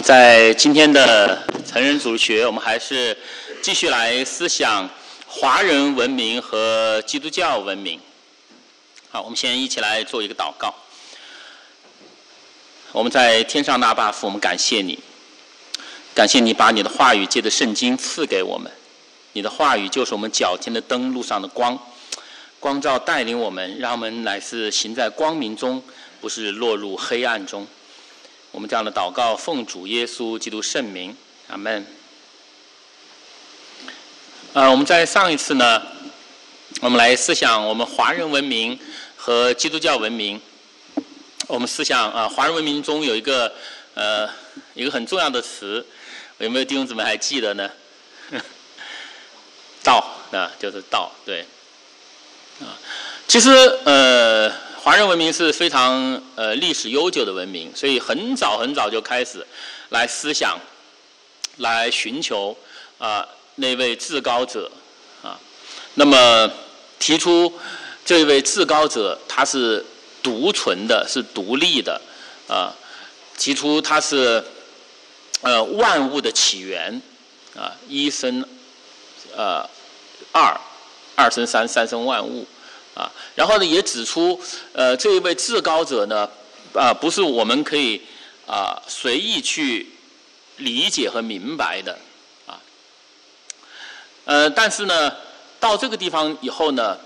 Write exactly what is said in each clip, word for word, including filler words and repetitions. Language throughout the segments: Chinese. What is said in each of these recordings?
在今天的成人主学，我们还是继续来思想华人文明和基督教文明。好，我们先一起来做一个祷告。我们在天上的阿爸父，我们感谢你，感谢你把你的话语借着圣经赐给我们。你的话语就是我们脚前的灯，路上的光，光照带领我们，让我们乃是行在光明中，不是落入黑暗中。我们这样的祷告，奉主耶稣基督圣名，阿们。呃，我们在上一次呢，我们来思想我们华人文明和基督教文明。我们思想啊，华人文明中有一个呃一个很重要的词，有没有弟兄姊妹还记得呢？道啊，就是道，对。啊，其实呃。华人文明是非常呃历史悠久的文明，所以很早很早就开始来思想，来寻求啊、呃、那位至高者啊。那么提出这位至高者他是独存的，是独立的啊。提出他是呃万物的起源啊，一生呃二，二生三，三生万物。啊，然后呢，也指出，呃，这一位至高者呢，啊、呃，不是我们可以啊、呃、随意去理解和明白的，啊，呃，但是呢，到这个地方以后呢，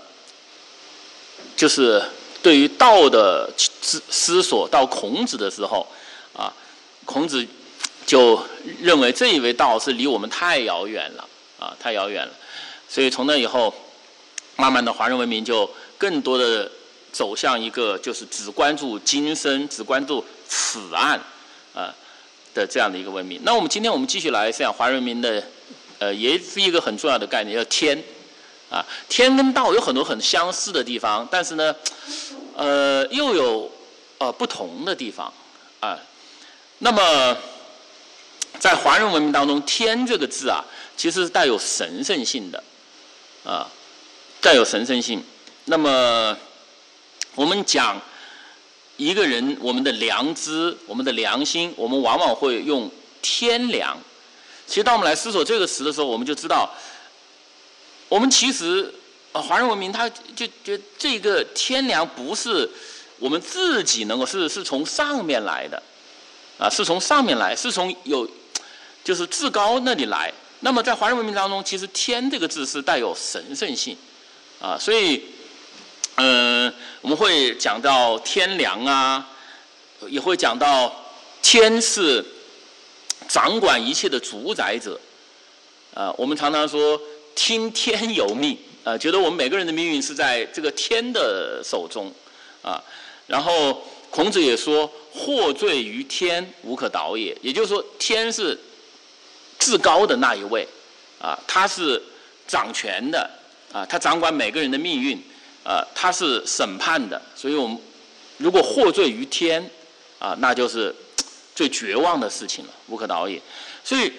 就是对于道的思索，到孔子的时候，啊，孔子就认为这一位道是离我们太遥远了，啊，太遥远了，所以从那以后。慢慢的，华人文明就更多的走向一个就是只关注今生、只关注此岸啊、呃、的这样的一个文明。那我们今天我们继续来讲华人文明的，呃，也是一个很重要的概念，叫天啊。天跟道有很多很相似的地方，但是呢，呃，又有呃不同的地方啊。那么，在华人文明当中，“天”这个字啊，其实是带有神圣性的啊。带有神圣性。那么，我们讲一个人，我们的良知、我们的良心，我们往往会用天良。其实，当我们来思索这个词的时候，我们就知道，我们其实啊，华人文明它就觉得这个天良不是我们自己能够，是是从上面来的，啊，是从上面来，是从有就是至高那里来。那么，在华人文明当中，其实“天”这个字是带有神圣性。啊，所以，嗯、呃，我们会讲到天良啊，也会讲到天是掌管一切的主宰者。啊，我们常常说听天由命，啊，觉得我们每个人的命运是在这个天的手中，啊，然后孔子也说祸罪于天，无可导也，也就是说天是至高的那一位，啊，他是掌权的。啊，他掌管每个人的命运，啊，他是审判的，所以我们如果获罪于天，啊，那就是最绝望的事情了，无可导也。所以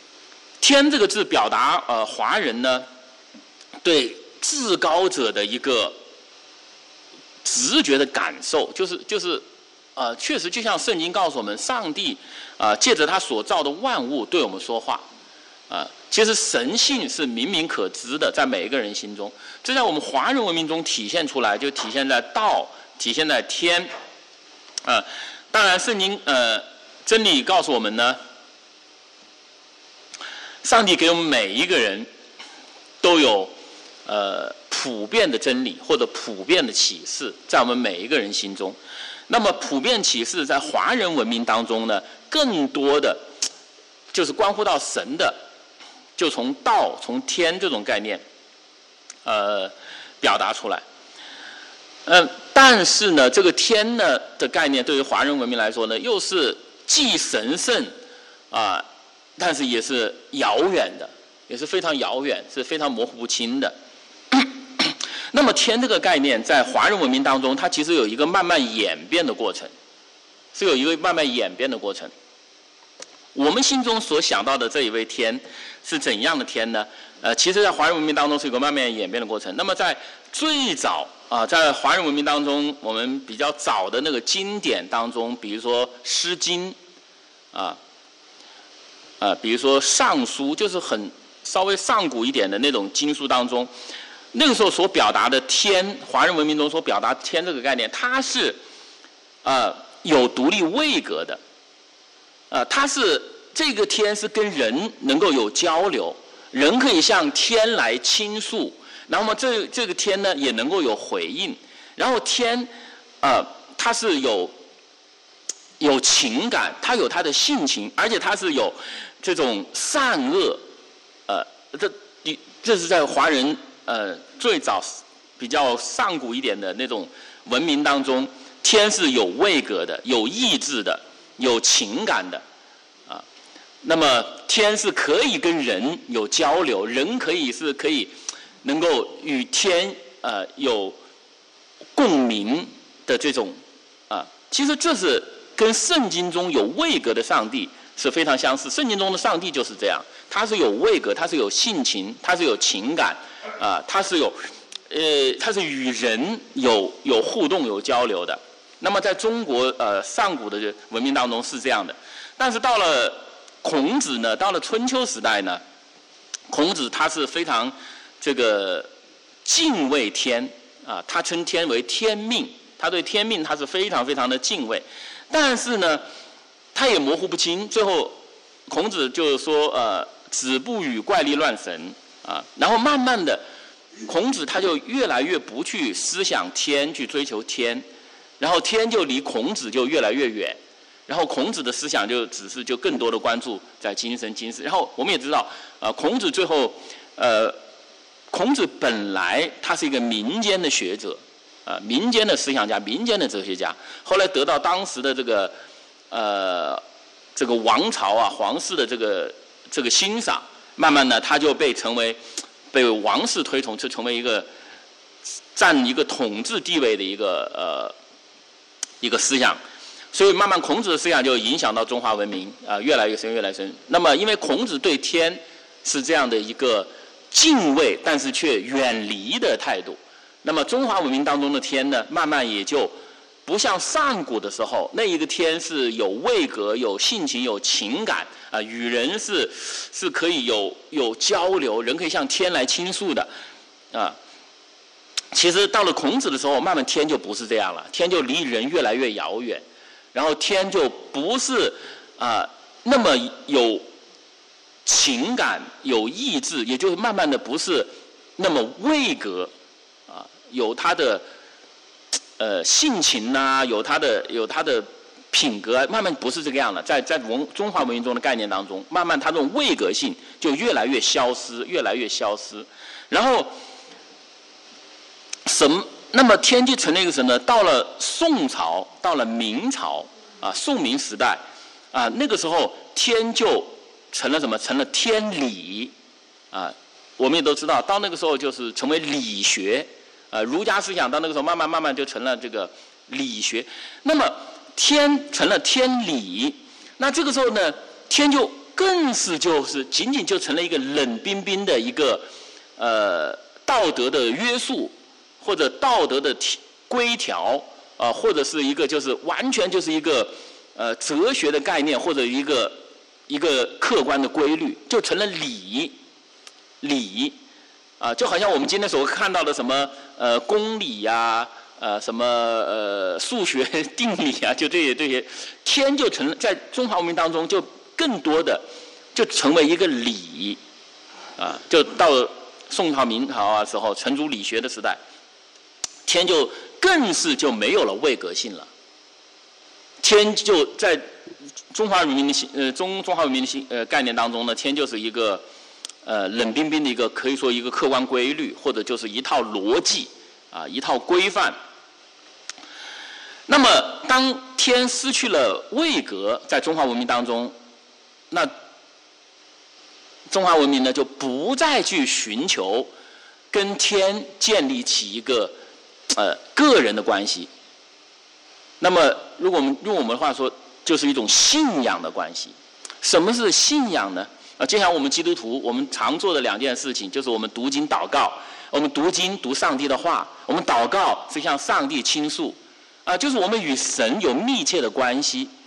“天”这个字表达呃华人呢对至高者的一个直觉的感受，就是就是呃，确实就像圣经告诉我们，上帝啊、呃、借着他所造的万物对我们说话。啊，其实神性是明明可知的，在每一个人心中，这在我们华人文明中体现出来，就体现在道，体现在天。啊，当然，圣经呃真理告诉我们呢，上帝给我们每一个人都有呃普遍的真理或者普遍的启示，在我们每一个人心中。那么，普遍启示在华人文明当中呢，更多的就是关乎到神的。就从道、从天这种概念，呃，表达出来。嗯、呃，但是呢，这个天呢的概念，对于华人文明来说呢，又是既神圣啊、呃，但是也是遥远的，也是非常遥远，是非常模糊不清的。那么，天这个概念在华人文明当中，它其实有一个慢慢演变的过程，是有一个慢慢演变的过程。我们心中所想到的这一位天是怎样的天呢？呃，其实，在华人文明当中是有个慢慢演变的过程。那么，在最早啊，在华人文明当中，我们比较早的那个经典当中，比如说《诗经》啊， 啊，比如说尚书，就是很稍微上古一点的那种经书当中，那个时候所表达的天，华人文明中所表达天这个概念，它是呃有独立位格的，呃，它是这个天是跟人能够有交流，人可以向天来倾诉，然后这这个天呢也能够有回应，然后天，呃，它是有有情感，它有它的性情，而且它是有这种善恶，呃，这这是在华人呃最早比较上古一点的那种文明当中，天是有位格的，有意志的，有情感的，啊，那么天是可以跟人有交流，人可以是可以能够与天呃有共鸣的这种啊，其实这是跟圣经中有位格的上帝是非常相似。圣经中的上帝就是这样，他是有位格，他是有性情，他是有情感，啊，他是有，呃，他是与人有有互动、有交流的。那么在中国呃上古的文明当中是这样的，但是到了孔子呢，到了春秋时代呢，孔子他是非常这个敬畏天啊，他称天为天命，他对天命他是非常非常的敬畏。但是呢，他也模糊不清。最后，孔子就是说，呃，子不语怪力乱神啊。然后慢慢的，孔子他就越来越不去思想天，去追求天，然后天就离孔子就越来越远。然后孔子的思想就只是就更多的关注在精神精神。然后我们也知道，呃，孔子最后，呃，孔子本来他是一个民间的学者。呃，民间的思想家，民间的哲学家，后来得到当时的这个，呃，这个王朝啊、皇室的这个这个欣赏，慢慢的他就被成为被王室推崇，就成为一个占一个统治地位的一个呃一个思想，所以慢慢孔子的思想就影响到中华文明啊、呃，越来越深，越来越深。那么，因为孔子对天是这样的一个敬畏，但是却远离的态度。那么中华文明当中的天呢，慢慢也就不像上古的时候，那一个天是有位格、有性情、有情感啊、呃，与人是是可以有有交流，人可以向天来倾诉的啊、呃。其实到了孔子的时候，慢慢天就不是这样了，天就离人越来越遥远，然后天就不是啊、呃、那么有情感、有意志，也就是慢慢的不是那么位格。有他的呃性情呐、啊，有他的有他的品格、啊，慢慢不是这个样了。在在文中华文明中的概念当中，慢慢他这种位格性就越来越消失，越来越消失。然后什么？那么天就成了一个什么呢？到了宋朝，到了明朝啊，宋明时代啊，那个时候天就成了什么？成了天理啊。我们也都知道，到那个时候就是成为理学。呃，儒家思想到那个时候慢慢慢慢就成了这个理学，那么天成了天理，那这个时候呢，天就更是就是仅仅就成了一个冷冰冰的一个呃道德的约束，或者道德的规条啊、呃，或者是一个就是完全就是一个呃哲学的概念，或者一个一个客观的规律，就成了理理。啊，就好像我们今天所看到的什么呃公理呀、啊，呃什么呃数学定理啊，就这些这些，天就成了在中华文明当中就更多的就成为一个理，啊，就到宋朝明朝啊时候，程朱理学的时代，天就更是就没有了位格性了，天就在中华文明的呃中中华文明的性呃概念当中呢，天就是一个。呃，冷冰冰的一个可以说一个客观规律，或者就是一套逻辑啊，一套规范。那么，当天失去了位格，在中华文明当中，那中华文明呢就不再去寻求跟天建立起一个呃个人的关系。那么，如果我们用我们的话说，就是一种信仰的关系。什么是信仰呢？啊，就像我们基督徒，我们常做的两件事情，就是我们读经祷告。我们读经读上帝的话，我们祷告是向上帝倾诉，啊，就是我们与神有密切的关系。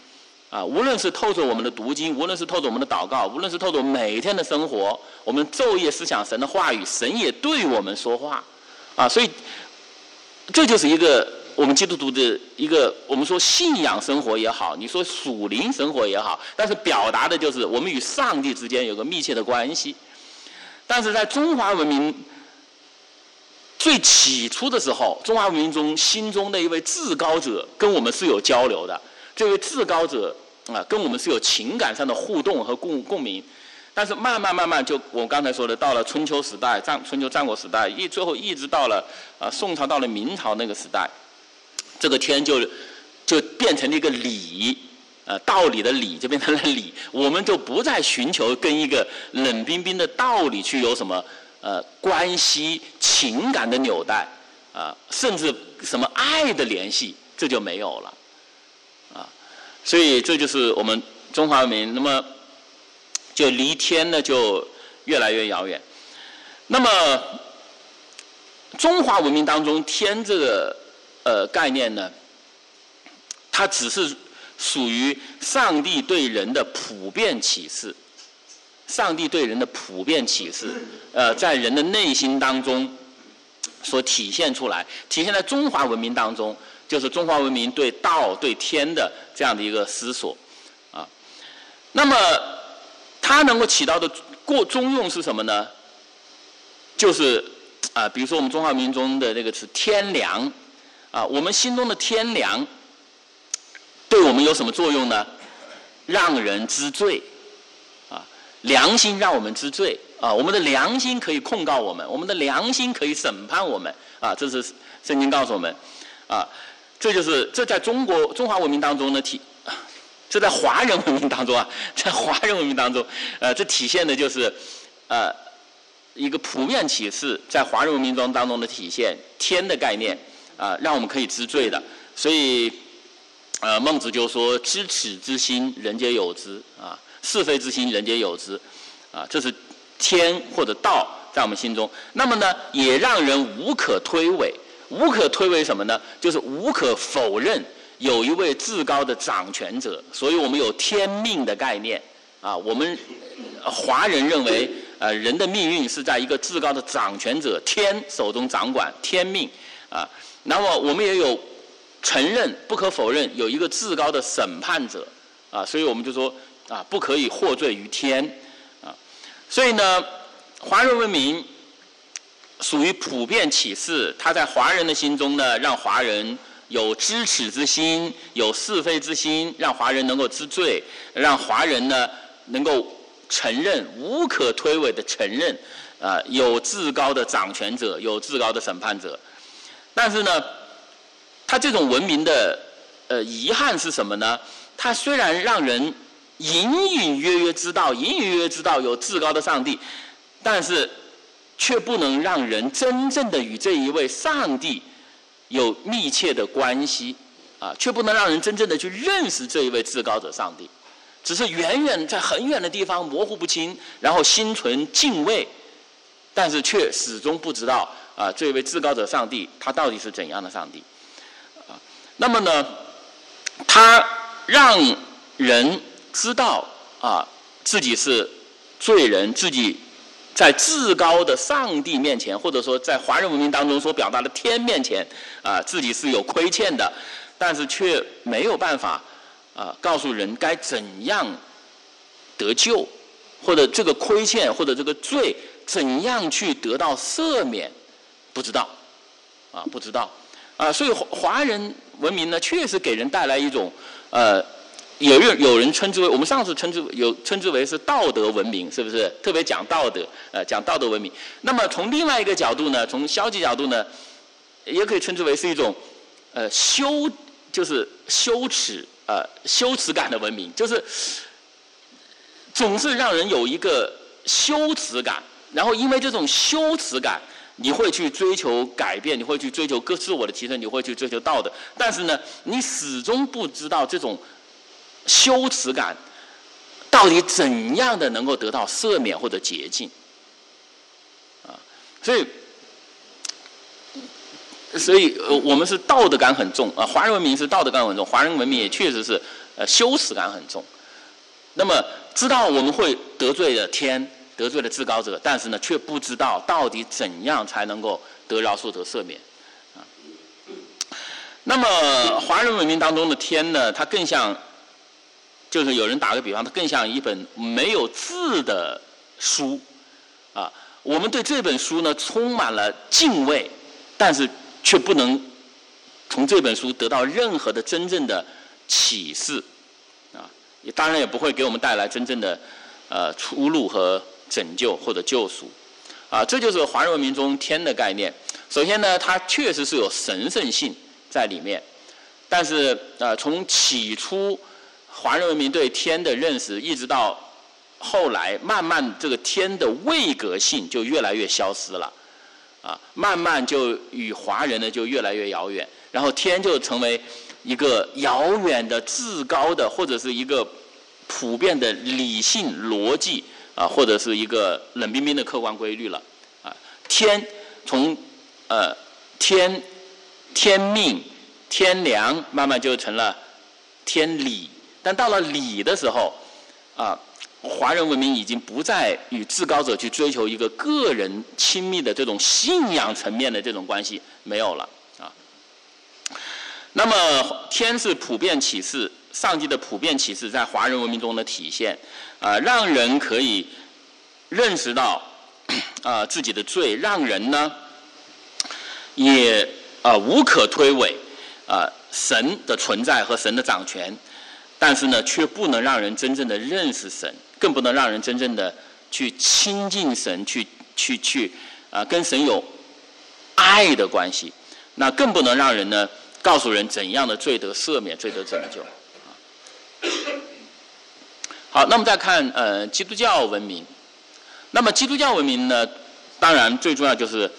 啊，无论是透着我们的读经，无论是透着我们的祷告，无论是透着每一天的生活，我们昼夜思想神的话语，神也对我们说话，啊，所以这就是一个我们基督徒的一个我们说信仰生活也好，你说属灵生活也好，但是表达的就是我们与上帝之间有个密切的关系。但是在中华文明最起初的时候，中华文明中心中的一位至高者跟我们是有交流的。这位至高者啊，跟我们是有情感上的互动和共共鸣，但是慢慢慢慢就我刚才说的，到了春秋时代、战春秋战国时代，一最后一直到了啊宋朝，到了明朝那个时代，这个天就就变成了一个理，呃道理的理就变成了理，我们就不再寻求跟一个冷冰冰的道理去有什么呃关系、情感的纽带啊、呃，甚至什么爱的联系，这就没有了。所以这就是我们中华文明，那么就离天呢就越来越遥远。那么中华文明当中，天这个呃概念呢，它只是属于上帝对人的普遍启示，上帝对人的普遍启示，呃，在人的内心当中所体现出来，体现在中华文明当中。就是中华文明对道、对天的这样的一个思索，啊，那么它能够起到的过中用是什么呢？就是啊，比如说我们中华文明中的那个词“天良”，啊，我们心中的天良，对我们有什么作用呢？让人知罪，啊，良心让我们知罪，啊，我们的良心可以控告我们，我们的良心可以审判我们，啊，这是圣经告诉我们，啊。这就是这在中国中华文明当中呢体，这在华人文明当中啊，在华人文明当中，呃，这体现的就是呃一个普遍启示，在华人文明中当中的体现，天的概念啊、呃，让我们可以知罪的。所以，呃，孟子就说：“知耻之心，人皆有之啊；是非之心，人皆有之啊。”这是天或者道在我们心中。那么呢，也让人无可推诿。无可推诿什么呢？就是无可否认有一位至高的掌权者，所以我们有天命的概念啊。我们华人认为，呃，人的命运是在一个至高的掌权者天手中掌管，天命啊。那么我们也有承认，不可否认有一个至高的审判者啊，所以我们就说啊，不可以获罪于天啊。所以呢，华人文明属于普遍启示，它在华人的心中呢，让华人有知耻之心，有是非之心，让华人能够知罪，让华人呢能够承认，无可推诿的承认，啊、呃，有至高的掌权者，有至高的审判者。但是呢，它这种文明的呃遗憾是什么呢？它虽然让人隐隐约约知道，隐隐约约知道有至高的上帝，但是却不能让人真正的与这一位上帝有密切的关系，啊，却不能让人真正的去认识这一位至高者上帝，只是远远在很远的地方模糊不清，然后心存敬畏，但是却始终不知道啊，这一位至高者上帝他到底是怎样的上帝，啊，那么呢，他让人知道啊自己是罪人，自己在至高的上帝面前，或者说在华人文明当中所表达的天面前，啊，自己是有亏欠的，但是却没有办法啊告诉人该怎样得救，或者这个亏欠或者这个罪怎样去得到赦免，不知道，啊，不知道，啊，所以华人文明呢，确实给人带来一种呃。有人有人称之为，我们上次称之有称之为是道德文明，是不是？特别讲道德，呃，讲道德文明。那么从另外一个角度呢，从消极角度呢，也可以称之为是一种，呃，羞，就是羞耻，呃，羞耻感的文明，就是总是让人有一个羞耻感，然后因为这种羞耻感，你会去追求改变，你会去追求各自我的提升，你会去追求道德，但是呢，你始终不知道这种羞耻感到底怎样的能够得到赦免或者洁净啊？所以，所以呃，我们是道德感很重啊。华人文明是道德感很重，华人文明也确实是呃羞耻感很重。那么知道我们会得罪了天，得罪了至高者，但是呢，却不知道到底怎样才能够得饶恕、得赦免。啊，那么华人文明当中的天呢，它更像，就是有人打个比方，它更像一本没有字的书。啊，我们对这本书呢充满了敬畏，但是却不能从这本书得到任何的真正的启示。啊，也当然也不会给我们带来真正的呃出路和拯救或者救赎。啊，这就是华人文明中天的概念。首先呢，它确实是有神圣性在里面，但是呃，从起初华人文明对天的认识，一直到后来慢慢这个天的位格性就越来越消失了，啊，慢慢就与华人呢就越来越遥远，然后天就成为一个遥远的至高的，或者是一个普遍的理性逻辑啊，或者是一个冷冰冰的客观规律了，啊，天从呃天天命天良慢慢就成了天理，但到了理的时候啊。华人文明已经不再与至高者去追求一个个人亲密的这种信仰层面的这种关系，没有了啊。那么天是普遍启示，上帝的普遍启示在华人文明中的体现，啊，让人可以认识到啊自己的罪，让人呢也啊无可推诿啊神的存在和神的掌权，但是呢却不能让人真正的认识神。更不能让人真正的去亲近神，去去去啊、呃，跟神有爱的关系。那更不能让人呢告诉人怎样的罪得赦免、罪得拯救。好，那么再看呃基督教文明。那么基督教文明呢，当然最重要就是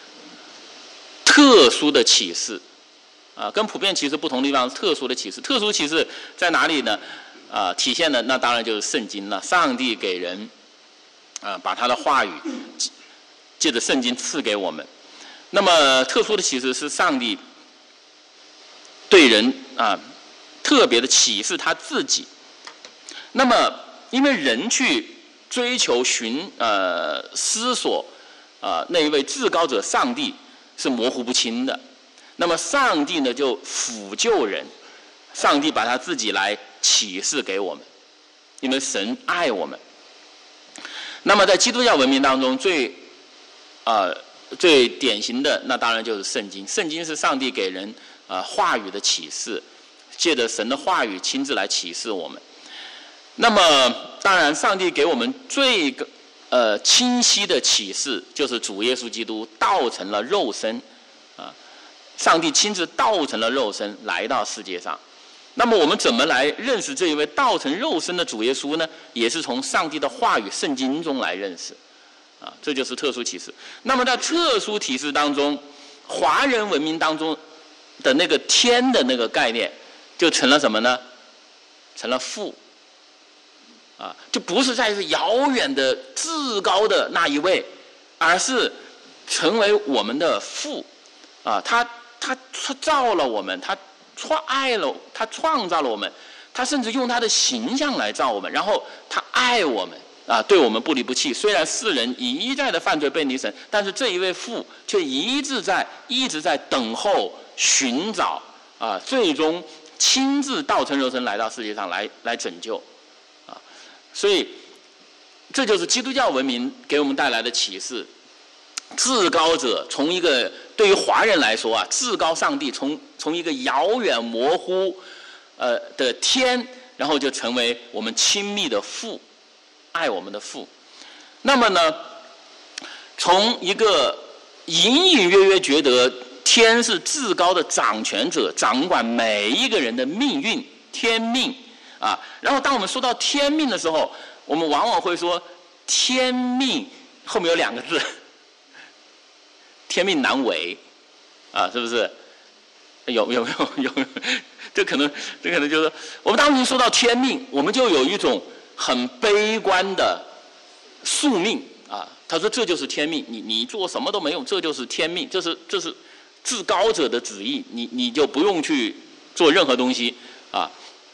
特殊的启示啊，跟普遍启示不同的地方是特殊的启示。特殊启示在哪里呢？啊，体现的那当然就是圣经了。上帝给人啊，把他的话语借着圣经赐给我们。那么特殊的启示是上帝对人啊特别的启示他自己。那么因为人去追求寻呃思索啊、呃、那一位至高者上帝是模糊不清的，那么上帝呢就辅救人，上帝把他自己来启示给我们，因为神爱我们。那么在基督教文明当中最啊、呃、最典型的那当然就是圣经。圣经是上帝给人啊、呃、话语的启示，借着神的话语亲自来启示我们。那么当然上帝给我们最呃清晰的启示就是主耶稣基督道成了肉身啊，上帝亲自道成了肉身来到世界上。那么我们怎么来认识这一位道成肉身的主耶稣呢？也是从上帝的话语圣经中来认识啊，这就是特殊启示。那么在特殊启示当中，华人文明当中的那个天的那个概念就成了什么呢？成了父啊，就不是在是遥远的至高的那一位，而是成为我们的父啊，他他他造了我们，他创爱了，他创造了我们，他甚至用他的形象来造我们，然后他爱我们啊，对我们不离不弃。虽然世人一再的犯罪背离神，但是这一位父却一直在一直在等候寻找啊，最终亲自道成肉身来到世界上来来拯救啊。所以这就是基督教文明给我们带来的启示。至高者从一个对于华人来说啊，至高上帝从从一个遥远模糊呃的天，然后就成为我们亲密的父，爱我们的父。那么呢，从一个隐隐约约觉得天是至高的掌权者，掌管每一个人的命运，天命啊。然后当我们说到天命的时候，我们往往会说天命后面有两个字。天命难违，啊，是不是？有有没有有没有？这可能这可能就是我们当时说到天命，我们就有一种很悲观的宿命啊。他说这就是天命，你你做什么都没用，这就是天命，这是这是至高者的旨意，你你就不用去做任何东西啊。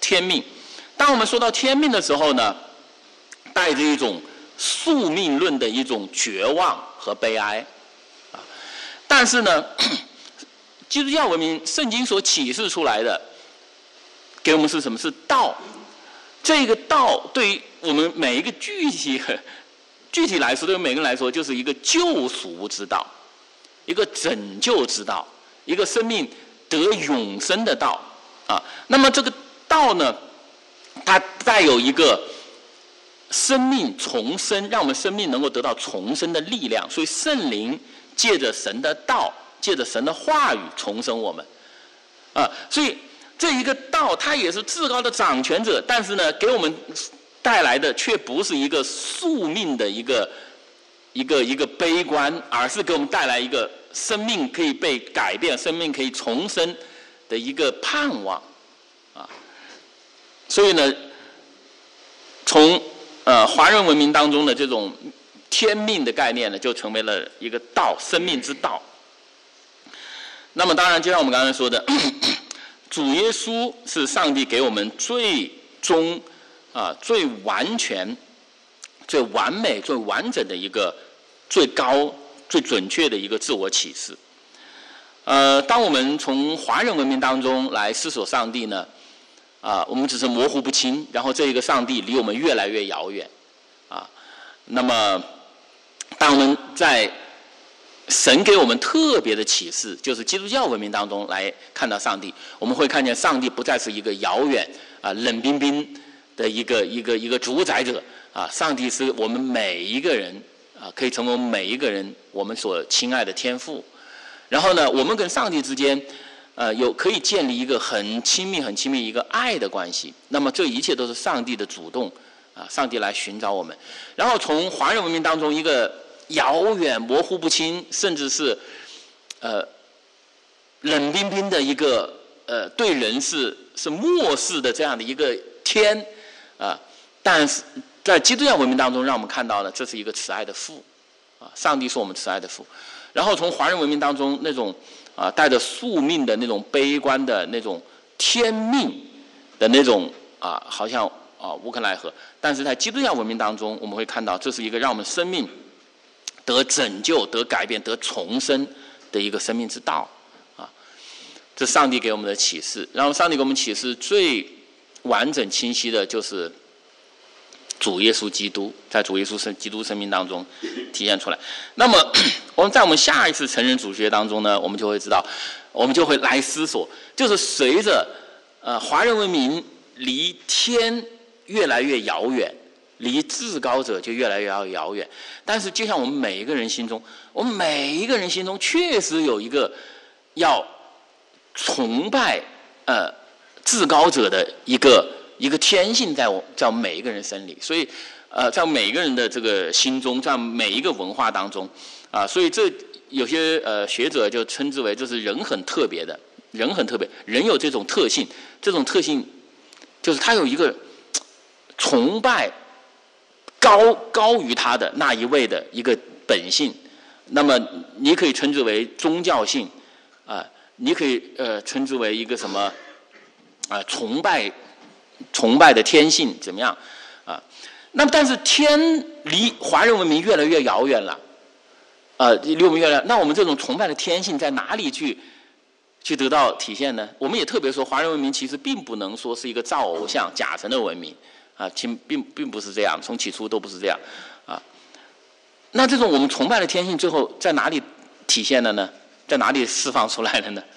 天命。当我们说到天命的时候呢，带着一种宿命论的一种绝望和悲哀啊。但是呢，基督教文明圣经所启示出来的，给我们是什么？是道。这个道对于我们每一个具体具体来说，对于每个人来说，就是一个救赎之道，一个拯救之道，一个生命得永生的道啊。那么这个道呢，它带有一个生命重生，让我们生命能够得到重生的力量。所以圣灵借着神的道，借着神的话语重生我们啊。所以这一个道，它也是至高的掌权者，但是呢，给我们带来的却不是一个宿命的一个一个一个悲观，而是给我们带来一个生命可以被改变、生命可以重生的一个盼望啊。所以呢，从呃华人文明当中的这种天命的概念呢，就成为了一个道，生命之道。那么当然，就像我们刚才说的，主耶稣是上帝给我们最终啊、最完全、最完美、最完整的一个最高、最准确的一个自我启示。呃，当我们从华人文明当中来思索上帝呢，啊，我们只是模糊不清，然后这一个上帝离我们越来越遥远，啊，那么当我们在神给我们特别的启示，就是基督教文明当中来看到上帝，我们会看见上帝不再是一个遥远啊、冷冰冰的一个一个一个主宰者啊，上帝是我们每一个人啊，可以成为我们每一个人我们所亲爱的天父。然后呢，我们跟上帝之间，呃，有可以建立一个很亲密、很亲密一个爱的关系。那么这一切都是上帝的主动啊，上帝来寻找我们。然后从华人文明当中一个遥远、模糊不清，甚至是呃冷冰冰的一个呃对人是是漠视的这样的一个天啊，但是在基督教文明当中，让我们看到了这是一个慈爱的父啊，上帝是我们慈爱的父。然后从华人文明当中那种啊带着宿命的那种悲观的那种天命的那种啊，好像啊无可奈何，但是在基督教文明当中，我们会看到这是一个让我们生命得拯救、得改变、得重生的一个生命之道啊！这是上帝给我们的启示。然后，上帝给我们启示最完整、清晰的，就是主耶稣基督在主耶稣生基督生命当中体现出来。那么，我们在我们下一次成人主学当中呢，我们就会知道，我们就会来思索，就是随着呃华人文明离天越来越遥远。离至高者就越来越遥远，但是就像我们每一个人心中，我们每一个人心中确实有一个要崇拜呃至高者的一个一个天性在我在我们每一个人身里，所以呃在每一个人的这个心中，在每一个文化当中啊，所以这有些呃学者就称之为这是人很特别的，人很特别，人有这种特性，这种特性就是他有一个崇拜高高于他的那一位的一个本性，那么你可以称之为宗教性啊、呃，你可以呃称之为一个什么啊、呃、崇拜崇拜的天性怎么样啊？那么但是天离华人文明越来越遥远了，呃离我们越来，那我们这种崇拜的天性在哪里去去得到体现呢？我们也特别说，华人文明其实并不能说是一个造偶像假神的文明。啊，其并并不是这样，从起初都不是这样，啊，那这种我们崇拜的天性，最后在哪里体现了呢？在哪里释放出来的呢？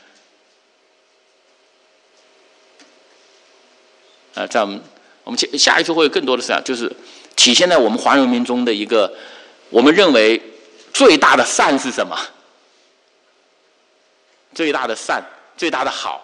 啊，在我们我们下一次会有更多的事情，就是体现在我们华人文明中的一个，我们认为最大的善是什么？最大的善，最大的好，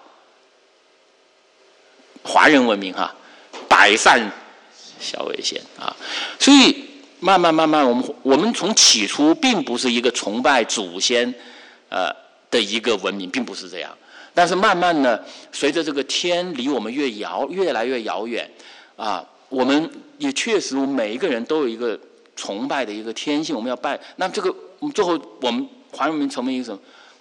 华人文明哈，百善小为先啊，所以慢慢慢慢，我们我们从起初并不是一个崇拜祖先呃的一个文明，并不是这样。但是慢慢呢，随着这个天离我们越遥越来越遥远啊，我们也确实每一个人都有一个崇拜的一个天性，我们要拜。那这个我们最后我们华人文明成为一个什么？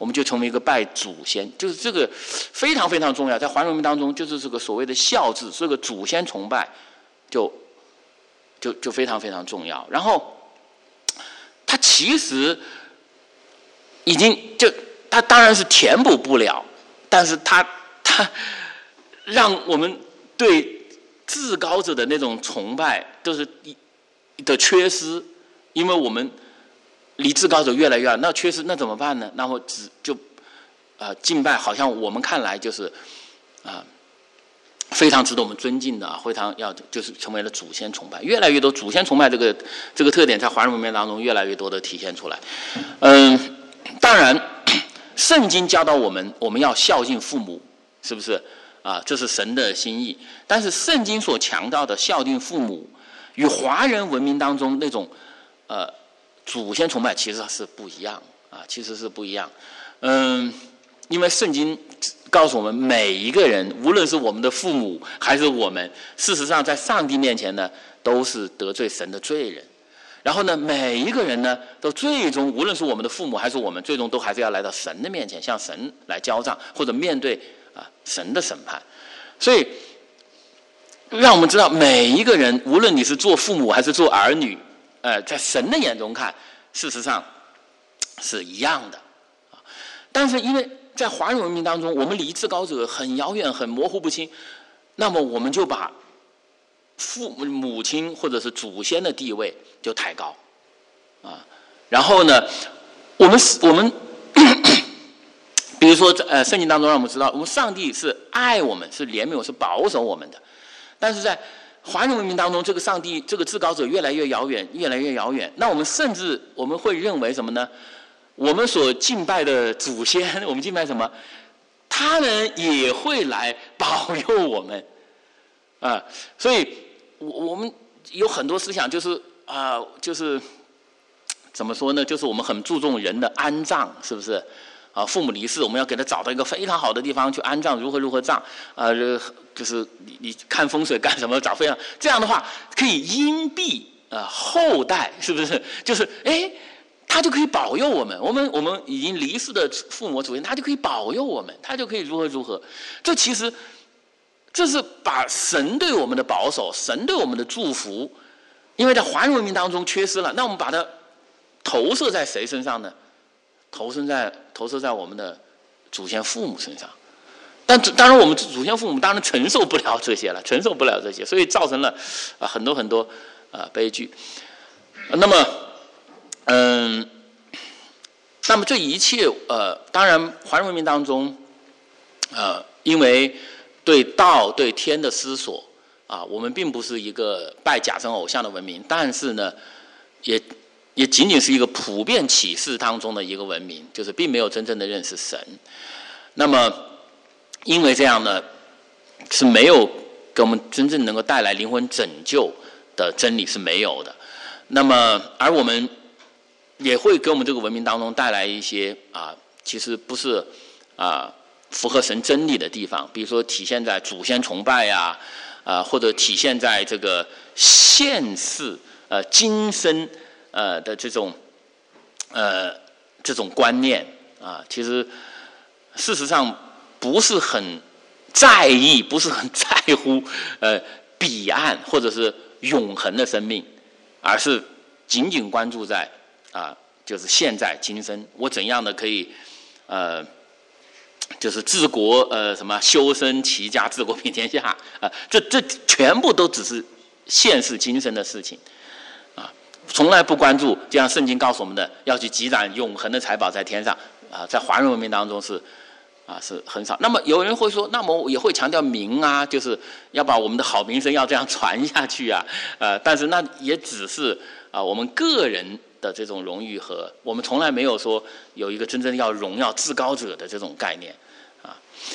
我们就成为一个拜祖先，就是这个非常非常重要。在华人文明当中，就是这个所谓的孝字，这个祖先崇拜就就就非常非常重要。然后它其实已经就它当然是填补不了，但是它它让我们对至高者的那种崇拜都是的缺失，因为我们离至高者越来越远，那缺失那怎么办呢？那么只就呃敬拜好像我们看来就是啊、呃、非常值得我们尊敬的，非常要就是成为了祖先崇拜，越来越多祖先崇拜这个这个特点在华人文明当中越来越多的体现出来。嗯，当然圣经教导我们我们要孝敬父母，是不是啊？这是神的心意。但是圣经所强调的孝敬父母与华人文明当中那种呃祖先崇拜其实是不一样啊，其实是不一样。嗯，因为圣经告诉我们，每一个人，无论是我们的父母还是我们，事实上在上帝面前呢，都是得罪神的罪人。然后呢，每一个人呢，都最终，无论是我们的父母还是我们，最终都还是要来到神的面前，向神来交账，或者面对啊神的审判。所以，让我们知道，每一个人，无论你是做父母还是做儿女，呃，在神的眼中看，事实上是一样的。但是因为在华人文明当中，我们离至高者很遥远、很模糊不清，那么我们就把父母亲或者是祖先的地位就抬高，啊，然后呢，我们我们比如说呃，圣经当中让我们知道，我们上帝是爱我们，是怜悯我们，是保守我们的。但是在华人文明当中，这个上帝这个至高者越来越遥远，越来越遥远。那我们甚至我们会认为什么呢？我们所敬拜的祖先，我们敬拜什么？他们也会来保佑我们，啊，所以我我们有很多思想就是啊、呃，就是怎么说呢？就是我们很注重人的安葬，是不是？啊，父母离世，我们要给他找到一个非常好的地方去安葬，如何如何葬，啊、呃，就是你你看风水干什么，找非常这样的话可以荫庇啊后代，是不是？就是哎，他就可以保佑我们，我们我们已经离世的父母祖先，他就可以保佑我们，他就可以如何如何。这其实这是把神对我们的保守，神对我们的祝福，因为在华人文明当中缺失了，那我们把它投射在谁身上呢？投射在投射在我们的祖先父母身上，但当然我们祖先父母当然承受不了这些了，承受不了这些，所以造成了啊很多很多啊悲剧。那么，嗯，那么这一切呃，当然华人文明当中，呃，因为对道对天的思索啊，我们并不是一个拜假神偶像的文明，但是呢，也。也仅仅是一个普遍启示当中的一个文明，就是并没有真正的认识神。那么，因为这样呢，是没有给我们真正能够带来灵魂拯救的真理是没有的。那么，而我们也会给我们这个文明当中带来一些啊，其实不是啊符合神真理的地方，比如说体现在祖先崇拜呀，啊，或者体现在这个现世呃今生。呃的这种呃这种观念啊，其实事实上不是很在意，不是很在乎呃彼岸或者是永恒的生命，而是仅仅关注在啊就是现在今生，我怎样的可以呃就是治国呃什么修身齐家治国平天下啊、呃，这这全部都只是现世今生的事情。从来不关注，就像圣经告诉我们的，要去积攒永恒的财宝在天上啊，在华人文明当中是啊是很少。那么有人会说，那么也会强调名啊，就是要把我们的好名声要这样传下去啊，呃，但是那也只是啊我们个人的这种荣誉，和我们从来没有说有一个真正要荣耀至高者的这种概念啊。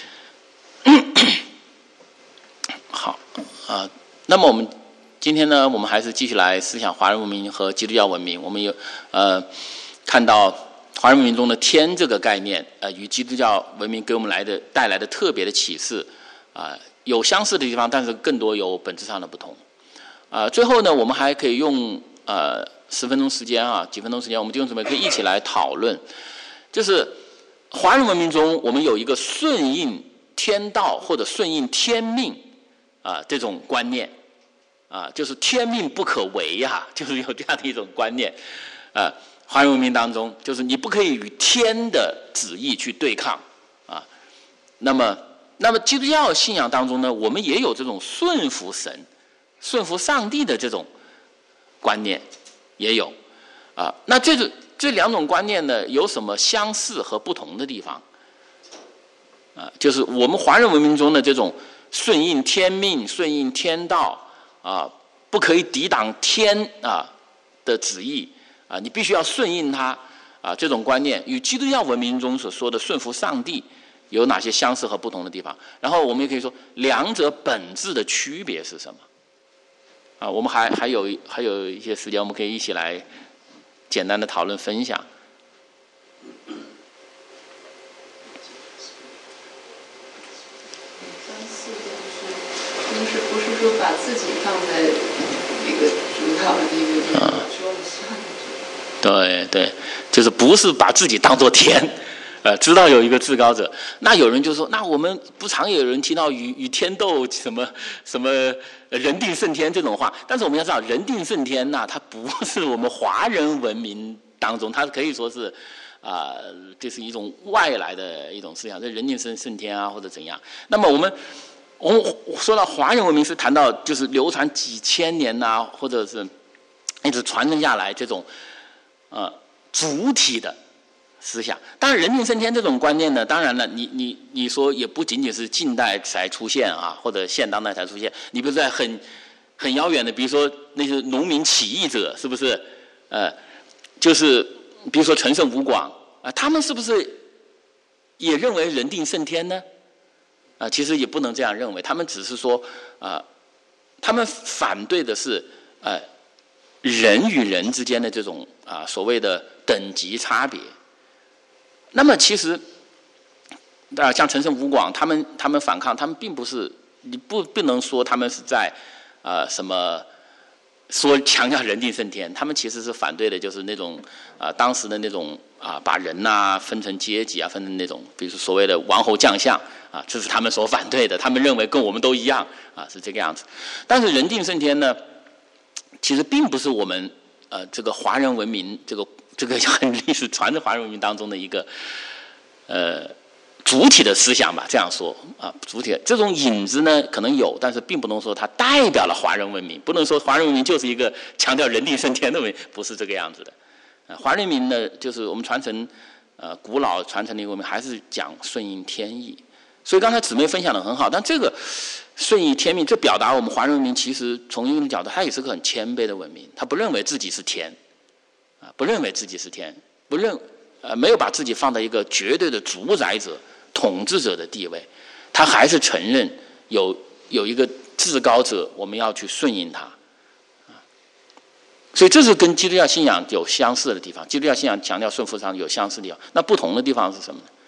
好啊，那么我们。今天呢，我们还是继续来思想华人文明和基督教文明。我们有呃看到华人文明中的天这个概念，呃，与基督教文明给我们来的带来的特别的启示啊、呃，有相似的地方，但是更多有本质上的不同。啊、呃，最后呢，我们还可以用呃十分钟时间啊，几分钟时间，我们弟兄姊妹可以一起来讨论，就是华人文明中，我们有一个顺应天道或者顺应天命啊、呃、这种观念啊、呃，就是天命不可违呀、啊，就是有这样的一种观念啊、呃。华人文明当中，就是你不可以与天的旨意去对抗啊。那么，那么基督教信仰当中呢，我们也有这种顺服神、顺服上帝的这种观念，也有啊。那这个这两种观念呢，有什么相似和不同的地方？啊，就是我们华人文明中的这种顺应天命、顺应天道啊，不可以抵挡天啊的旨意啊，你必须要顺应他啊，这种观念与基督教文明中所说的顺服上帝有哪些相似和不同的地方？然后我们也可以说，两者本质的区别是什么？啊，我们还还有还有一些时间，我们可以一起来简单的讨论分享。 就是不是说把自己放在一个主导的地位， 啊， 说了算。 对对，就是不是把自己当作天，呃，知道有一个至高者。那有人就说，那我们不常有人提到与与天斗什么什么人定胜天这种话，但是我们要知道，人定胜天呐、啊，它不是我们华人文明当中，它可以说是啊、呃，这是一种外来的一种思想，这人定胜胜天啊，或者怎样。那么我们。我们说到华人文明是谈到就是流传几千年呐、啊，或者是一直传承下来这种呃主体的思想。当然，人定胜天这种观念呢，当然了，你你你说也不仅仅是近代才出现啊，或者现当代才出现。你比如在很很遥远的，比如说那些农民起义者，是不是？呃，就是比如说陈胜吴广啊、呃，他们是不是也认为人定胜天呢？啊、呃，其实也不能这样认为，他们只是说，啊、呃，他们反对的是，呃，人与人之间的这种啊、呃、所谓的等级差别。那么其实，啊、呃，像陈胜吴广他们他们反抗，他们并不是你不不能说他们是在啊、呃、什么说强调人定胜天，他们其实是反对的，就是那种啊、呃、当时的那种啊、呃、把人呐、啊、分成阶级啊，分成那种，比如说所谓的王侯将相。啊，这是他们所反对的，他们认为跟我们都一样啊，是这个样子。但是人定胜天呢，其实并不是我们呃这个华人文明这个这个很历史传的华人文明当中的一个呃主体的思想吧，这样说啊，主体这种影子呢可能有，但是并不能说它代表了华人文明，不能说华人文明就是一个强调人定胜天的文明，不是这个样子的。啊，华人文明呢，就是我们传承呃古老传承的一个文明，还是讲顺应天意。所以刚才姊妹分享的很好，但这个顺应天命，这表达我们华人文明其实从一个角度，它也是个很谦卑的文明，他不认为自己是天，啊，不认为自己是天，不认呃没有把自己放在一个绝对的主宰者、统治者的地位，他还是承认有有一个至高者，我们要去顺应他，啊，所以这是跟基督教信仰有相似的地方。基督教信仰强调顺服上有相似的地方，那不同的地方是什么呢？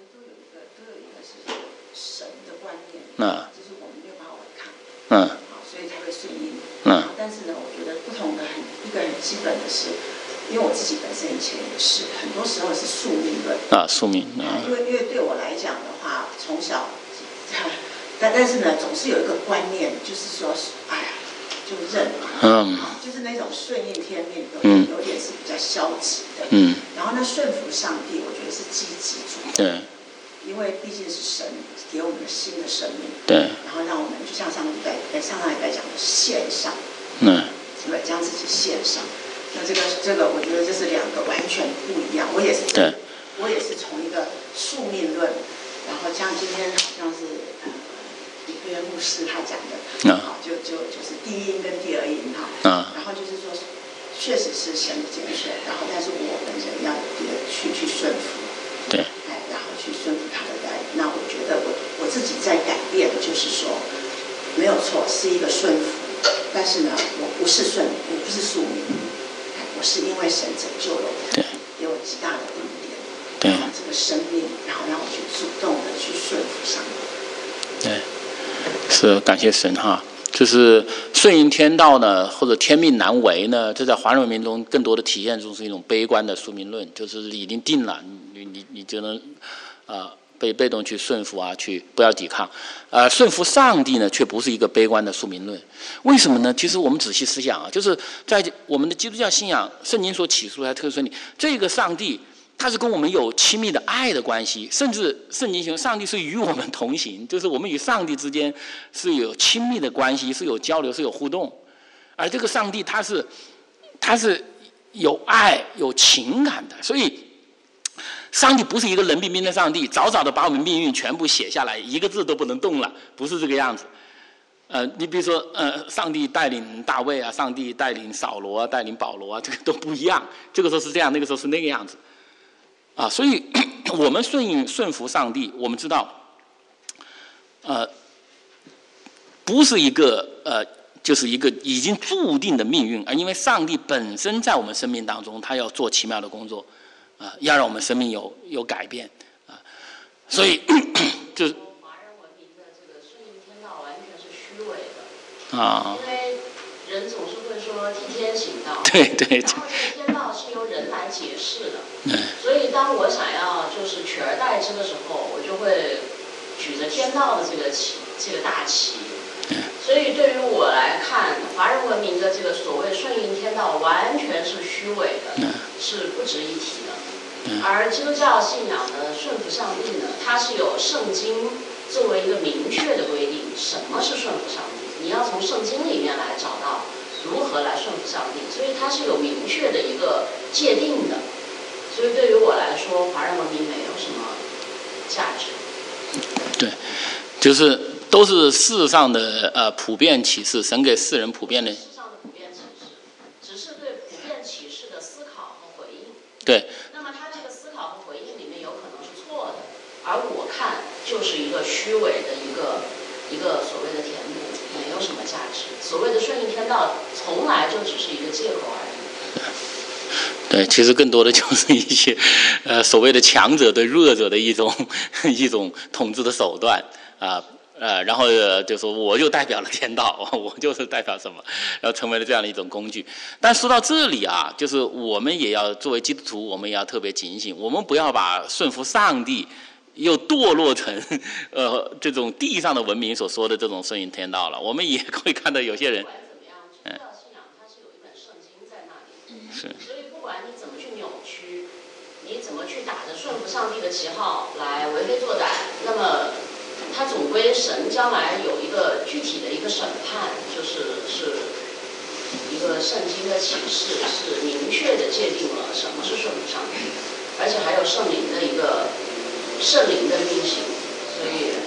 嗯， 就是我们没有办法违抗， 嗯， 好，所以才会顺应， 嗯。 但是呢，我觉得不同的很一个很基本的是，因为我自己本身以前也是，很多时候是宿命论啊，宿命啊， 因为因为对我来讲的话，从小，但但是呢，总是有一个观念，就是说，哎呀，就认嘛，嗯，就是那种顺应天命，有点、嗯、有点是比较消极的，嗯，然后呢，顺服上帝，我觉得是积极主义，对。因为毕竟是神给我们的新的生命，对，然后让我们就像上一代、在上上一代讲的献上，嗯，对，将自己献上。那这个这个，我觉得这是两个完全不一样。我也是，对，我也是从一个宿命论，然后像今天好像是呃一个牧师他讲的，好、嗯，就就就是第一因跟第二因哈，嗯，然后就是说，确实是神的拣选，然后但是我们人要去去顺服。对，哎，然后去顺服他的带领。那我觉得我我自己在改变，就是说，没有错，是一个顺服。但是呢，我不是顺，我不是宿命，我是因为神拯救了我，对，给我极大的恩典，对，然后这个生命，然后让我去主动的去顺服上帝。 对，是感谢神哈。就是顺应天道呢，或者天命难违呢，这在华人文明中更多的体现出是一种悲观的宿命论，就是已经定了，你你你就能啊、呃、被被动去顺服啊，去不要抵抗。呃，顺服上帝呢，却不是一个悲观的宿命论。为什么呢？其实我们仔细思想啊，就是在我们的基督教信仰，圣经所启示的特殊里，这个上帝他是跟我们有亲密的爱的关系，甚至圣经形容上帝是与我们同行，就是我们与上帝之间是有亲密的关系，是有交流，是有互动。而这个上帝他是他是有爱有情感的，所以上帝不是一个冷冰冰的上帝，早早的把我们命运全部写下来，一个字都不能动了，不是这个样子。呃，你比如说，呃，上帝带领大卫啊，上帝带领扫罗啊，带领保罗啊，这个都不一样。这个时候是这样，那个时候是那个样子。啊，所以我们顺应顺服上帝，我们知道，呃，不是一个呃。就是一个已经注定的命运，而因为上帝本身在我们生命当中，他要做奇妙的工作，啊、呃，要让我们生命有有改变，啊、呃，所以就华人文明的这个顺应天道完全是虚伪的啊， 因为人总是会说替天行道， 对对， 然后这个天道是由人来解释的， 嗯， 所以当我想要就是取而代之的时候，我就会举着天道的这个旗，这个大旗。所以对于我来看，华人文明的这个所谓顺应天道完全是虚伪的，是不值一提的。而基督教信仰呢，顺服上帝呢，它是有圣经作为一个明确的规定，什么是顺服上帝？你要从圣经里面来找到如何来顺服上帝，所以它是有明确的一个界定的。所以对于我来说，华人文明没有什么价值。 对，就是。都是世上的呃普遍启示，神给世人普遍的。世上的普遍启示，只是对普遍启示的思考和回应。 对。 那么他这个思考和回应里面有可能是错的，而我看就是一个虚伪的一个一个所谓的填补，没有什么价值。所谓的顺应天道，从来就只是一个借口而已。 对，其实更多的就是一些呃所谓的强者对弱者的一种一种统治的手段啊。呃，然后就说我就代表了天道，我就是代表什么，然后成为了这样的一种工具。但说到这里啊，就是我们也要作为基督徒，我们也要特别警醒，我们不要把顺服上帝又堕落成呃这种地上的文明所说的这种顺应天道了。我们也会看到有些人， 嗯，基督教信仰它是有一本圣经在那里， 是， 所以不管你怎么去扭曲，你怎么去打着顺服上帝的旗号来为非作歹，那么。他总归神将来有一个具体的一个审判，就是是一个圣经的启示，是明确的界定了什么是顺服上帝，而且还有圣灵的一个圣灵的运行，所以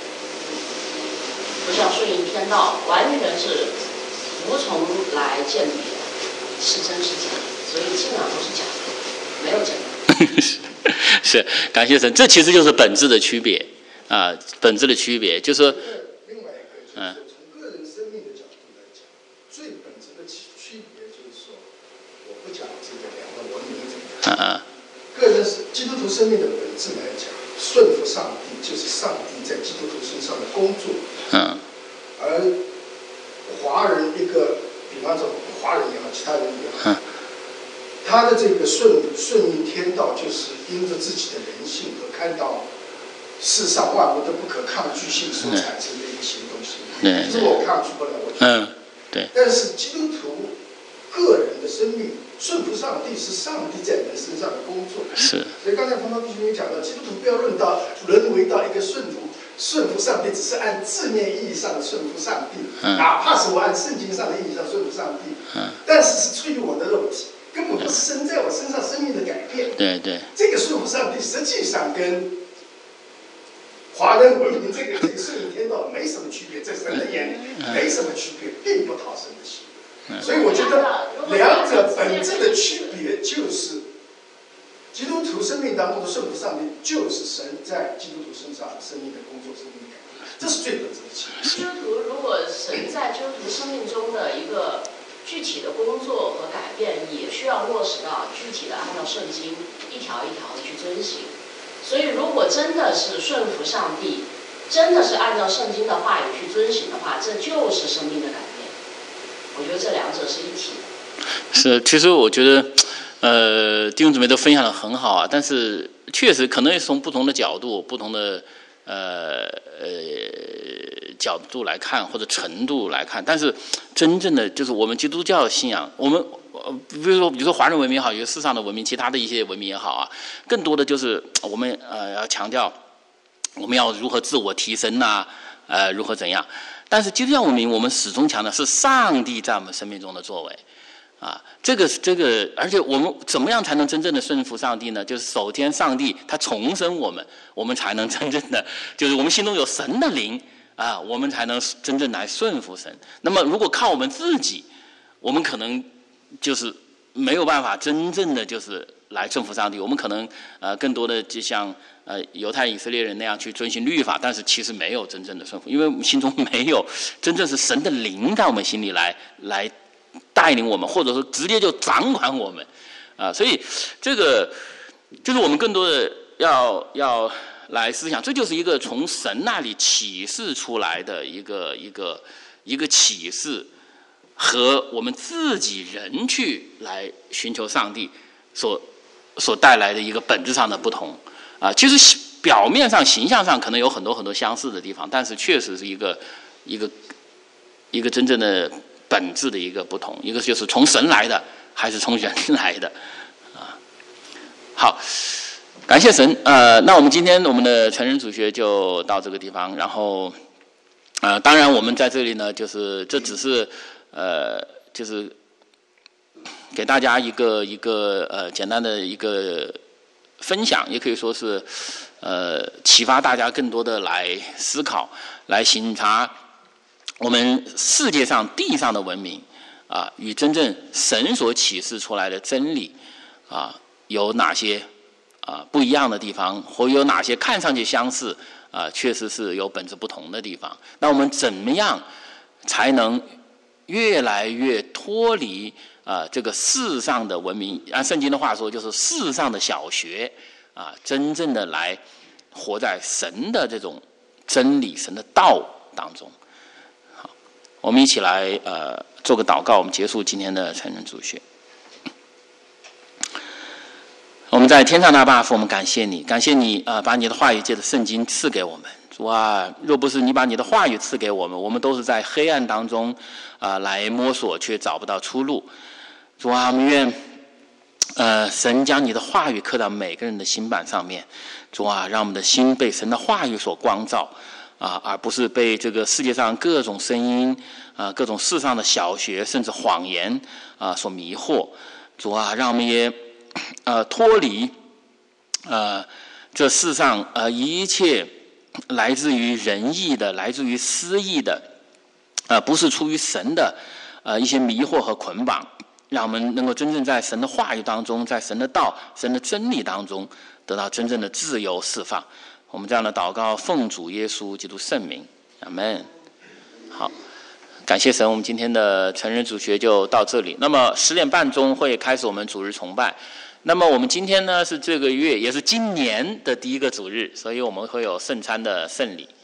不像顺应天道，完全是无从来鉴别是真是假，所以基本上都是假的，没有假的。 是，感谢神，这其实就是本质的区别。啊，本质的区别就是说， 另外一个就是说，从个人生命的角度来讲，最本质的区别就是说，我不讲这个两个文明怎么样。 啊个人是基督徒生命的本质来讲，顺服上帝就是上帝在基督徒身上的工作。 嗯。 而华人一个，比方说华人也好，其他人也好，嗯、他的这个顺顺应天道，就是因着自己的人性和看到。世上万物的不可抗拒性所产生的一个行动行为，这我抗拒不了，我觉得。 嗯，对。 但是基督徒个人的生命顺服上帝，是上帝在人身上的工作。 是。 所以刚才彭茂弟兄也讲到，基督徒不要论到沦为到一个顺服顺服上帝，只是按字面意义上的顺服上帝， 嗯、 哪怕是我按圣经上的意义上顺服上帝， 嗯、 但是是出于我的肉体，根本不是神在我身上生命的改变。 对对。 这个顺服上帝实际上跟华人文明这个这个顺应天道没什么区别，在神的眼里没什么区别，并不讨神的喜悦。所以我觉得两者本质的区别就是，基督徒生命当中的顺服上帝，就是神在基督徒身上生命的工作、生命的改变，这是最本质的区别。 基督徒如果神在基督徒生命中的一个具体的工作和改变，也需要落实到具体的按照圣经一条一条的去遵行。所以，如果真的是顺服上帝，真的是按照圣经的话语去遵行的话，这就是生命的改变。我觉得这两者是一体的。 是，其实我觉得，呃，弟兄姊妹都分享的很好啊。但是， 确实可能是从不同的角度、不同的呃呃角度来看，或者程度来看，但是真正的就是我们基督教信仰，我们比如说比如说华人文明也好，有世上的文明，其他的一些文明也好啊，更多的就是我们呃要强调我们要如何自我提升呐、啊，呃如何怎样。但是基督教文明，我们始终强调是上帝在我们生命中的作为。啊，这个这个，而且我们怎么样才能真正的顺服上帝呢？就是首先，上帝他重生我们，我们才能真正的，就是我们心中有神的灵啊，我们才能真正来顺服神。那么，如果靠我们自己，我们可能就是没有办法真正的就是来顺服上帝。我们可能呃更多的就像呃犹太以色列人那样去遵循律法，但是其实没有真正的顺服，因为我们心中没有真正是神的灵在我们心里来来。带领我们，或者说直接就掌管我们，啊，所以这个就是我们更多的要要来思想，这就是一个从神那里启示出来的一个一个一个启示，和我们自己人去来寻求上帝所所带来的一个本质上的不同啊。其实表面上形象上可能有很多很多相似的地方，但是确实是一个一个一个真正的。本质的一个不同，一个就是从神来的，还是从人来的，啊，好，感谢神，呃，那我们今天我们的成人主学就到这个地方，然后，呃，当然我们在这里呢，就是这只是，呃，就是给大家一个一个呃简单的一个分享，也可以说是，呃，启发大家更多的来思考，来省察。我们世界上地上的文明啊，与真正神所启示出来的真理啊，有哪些啊不一样的地方，或有哪些看上去相似啊，确实是有本质不同的地方。那我们怎么样才能越来越脱离啊这个世上的文明？按圣经的话说，就是世上的小学啊，真正的来活在神的这种真理、神的道当中。我们一起来呃做个祷告，我们结束今天的成人主学。我们在天上大爸父，我们感谢你，感谢你啊、呃，把你的话语借着圣经赐给我们。主啊，若不是你把你的话语赐给我们，我们都是在黑暗当中啊、呃、来摸索，却找不到出路。主啊，我们愿呃神将你的话语刻到每个人的心板上面。主啊，让我们的心被神的话语所光照。啊，而不是被这个世界上各种声音啊、各种世上的小学甚至谎言啊所迷惑。主啊，让我们也呃脱离呃这世上呃一切来自于人意的、来自于私意的，呃不是出于神的呃一些迷惑和捆绑，让我们能够真正在神的话语当中，在神的道、神的真理当中得到真正的自由释放。我们这样的祷告，奉主耶稣基督圣名，阿们。好，感谢神，我们今天的成人主学就到这里。那么十点半钟会开始我们主日崇拜。那么我们今天呢是这个月也是今年的第一个主日，所以我们会有圣餐的圣礼。